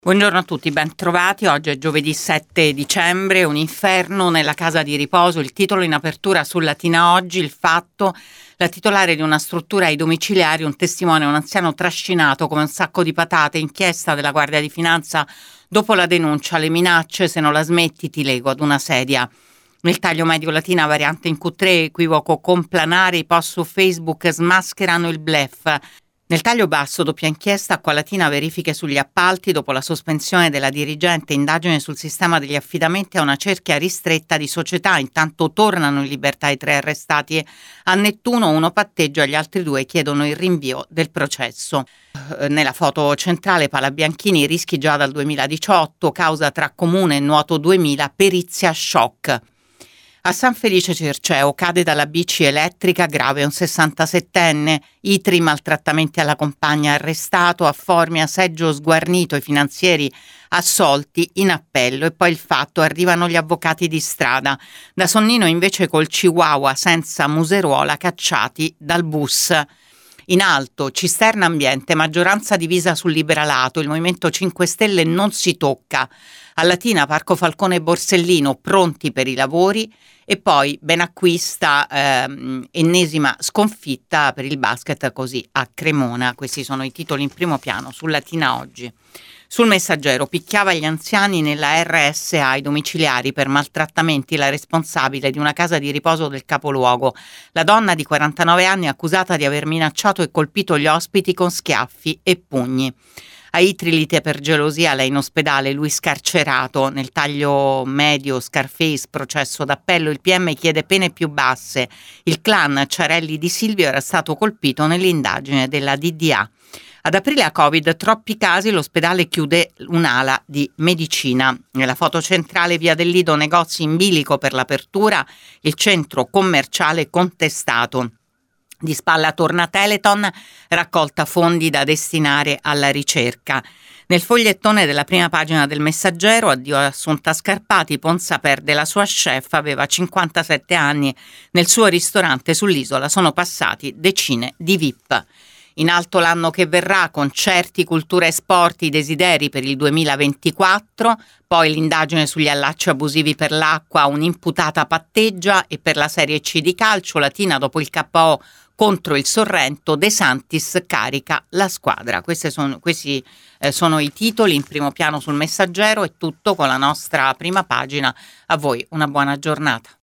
Buongiorno a tutti, ben trovati. Oggi è giovedì 7 dicembre, un inferno nella casa di riposo. Il titolo in apertura sul Latina Oggi, il fatto, la titolare di una struttura ai domiciliari, un testimone, un anziano trascinato come un sacco di patate, inchiesta della Guardia di Finanza dopo la denuncia, le minacce, se non la smetti ti lego ad una sedia. Nel taglio medio Latina, variante in Q3, equivoco complanare, i post su Facebook smascherano il bluff. Nel taglio basso, doppia inchiesta, Acqua Latina, verifiche sugli appalti dopo la sospensione della dirigente, indagine sul sistema degli affidamenti a una cerchia ristretta di società. Intanto tornano in libertà i 3 arrestati a Nettuno, uno patteggia, gli altri 2 chiedono il rinvio del processo. Nella foto centrale Pala Bianchini, rischi già dal 2018, causa tra Comune e Nuoto 2000, perizia shock. A San Felice Circeo cade dalla bici elettrica, grave un 67enne, Itri, maltrattamenti alla compagna arrestato, a Formia seggio sguarnito, i finanzieri assolti in appello e poi il fatto, arrivano gli avvocati di strada. Da Sonnino invece col Chihuahua senza museruola cacciati dal bus. In alto, Cisterna Ambiente, maggioranza divisa sul liberalato, il Movimento 5 Stelle non si tocca. A Latina, Parco Falcone e Borsellino pronti per i lavori e poi Benacquista, ennesima sconfitta per il basket così a Cremona. Questi sono i titoli in primo piano sul Latina Oggi. Sul Messaggero, picchiava gli anziani nella RSA, i domiciliari per maltrattamenti, la responsabile di una casa di riposo del capoluogo. La donna di 49 anni accusata di aver minacciato e colpito gli ospiti con schiaffi e pugni. A Itri lite per gelosia, lei in ospedale, lui scarcerato. Nel taglio medio Scarface, processo d'appello, il PM chiede pene più basse. Il clan Ciarelli di Silvio era stato colpito nell'indagine della DDA. Ad aprile a Covid, troppi casi, l'ospedale chiude un'ala di medicina. Nella foto centrale via del Lido, negozi in bilico per l'apertura, il centro commerciale contestato. Di spalla torna Teleton, raccolta fondi da destinare alla ricerca. Nel fogliettone della prima pagina del Messaggero, addio a Assunta Scarpati, Ponza perde la sua chef, aveva 57 anni, nel suo ristorante sull'isola sono passati decine di VIP. In alto l'anno che verrà, concerti, cultura e sport, i desideri per il 2024, poi l'indagine sugli allacci abusivi per l'acqua, un'imputata patteggia e per la Serie C di calcio, Latina dopo il KO contro il Sorrento, De Santis carica la squadra. Questi sono i titoli in primo piano sul Messaggero, è tutto con la nostra prima pagina. A voi una buona giornata.